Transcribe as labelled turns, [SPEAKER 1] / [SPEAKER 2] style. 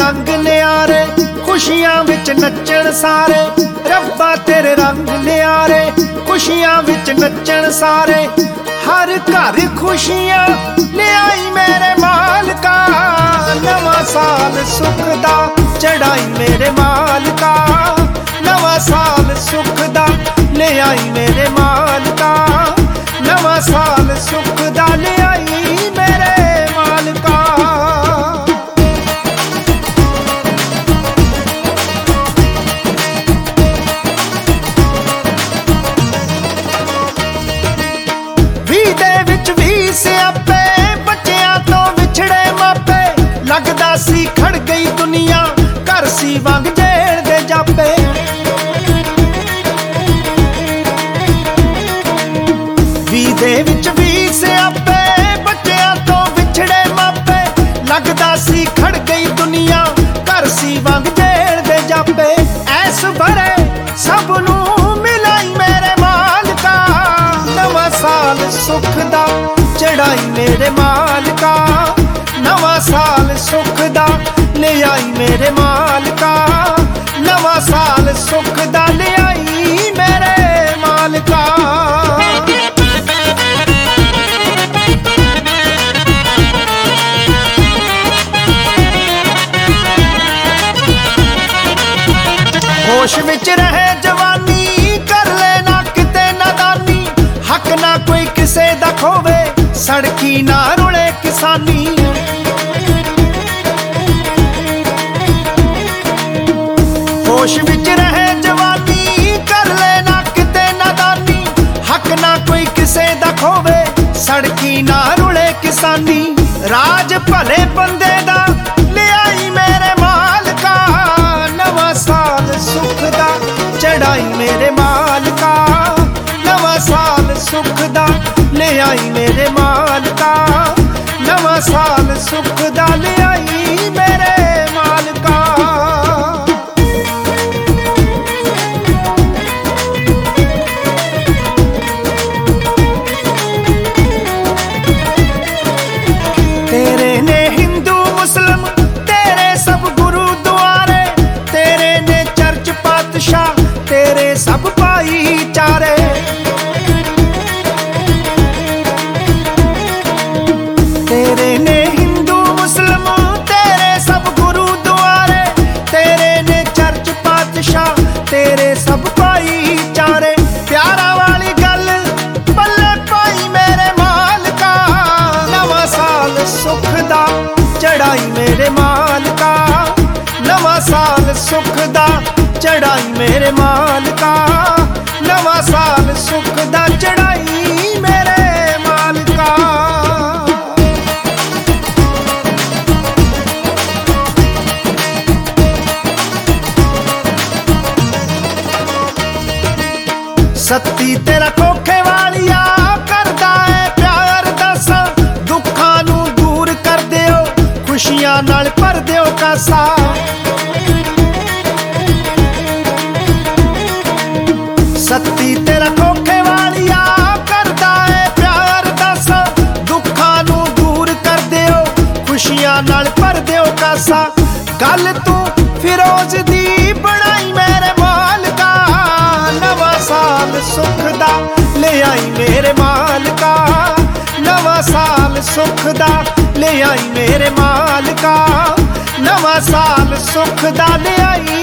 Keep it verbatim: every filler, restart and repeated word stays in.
[SPEAKER 1] रंग न्यारे खुशियां विच नच्चण सारे। रब्बा तेरे रंग न्यारे खुशियां विच नच्चण सारे। हर घर खुशियां ले आई मेरे मालका। नवां साल सुख दा चढ़ाई मेरे मालका। नवां साल सुख दा ले आई मेरे मालका। नवां साल सुख दा ले आई मेरे मालका। सियापे बच्चियां तो विछड़े मापे। लगदा सी खड़ गई दुनिया घर सी वंग जेल दे जापे। वी दे विच वी सियापे बच्चियां तो विछड़े मापे। लगदा सी खड़ गई दुनिया घर सी वंग जेल दे जापे। ऐस भरे सब नू मिलाई मेरे मालका। नवां साल सुख दा चढ़ाई मेरे मालका। नवां साल सुख दा ले आई मेरे मालका। नवां साल सुख दा ले आई मेरे मालका। होश विच रहे जवानी कर लेना किते नादानी। हक ना कोई किसे दा खोवे सड़की ना रुले किसानी। होश विच रहे जवानी कर लेना किते नादानी। हक ना कोई किसे दा खोवे सड़की ना रुले किसानी। राज भले बंदे दा ले आई मेरे मालका। नवां साल सुख दा चढ़ाई मेरे मालका। नवां साल सुख दा ले आई मेरे मालका। नवां साल सुख दा ले आई मेरे मालका। तेरे ने हिंदू मुस्लिम तेरे सब गुरुद्वारे। तेरे ने चर्च पातशाह तेरे सब भाईचारे। तेरे ने हिंदू मुस्लिम तेरे सब गुरुद्वारे। तेरे ने चर्च पातशाह तेरे सब भाईचारे। प्यारा वाली गल बल्ले पाई मेरे मालका। नवां साल सुख दा चढ़ाई मेरे मालका। नवां साल सुख दा चढ़ाई मेरे मालका। नवां साल सुख दा चढ़ाई मेरे मालका। सत्ती तेरा खोखे वालिया करदा है प्यार दसा। दुखां नू दूर कर दिओ खुशियां नाल भर दिओ कासा। सत्ती तेरा खोखे वालिया करदा है प्यार दसा। दुखां नू दूर कर दिओ खुशियां नाल भर दिओ कासा। गल तू फिरोज दी बनाई मेरे मालका। नवां साल सुख दा ले आई मेरे मालका। नवां साल सुख दा ले आई मेरे मालका। नवां साल सुख दा ले आई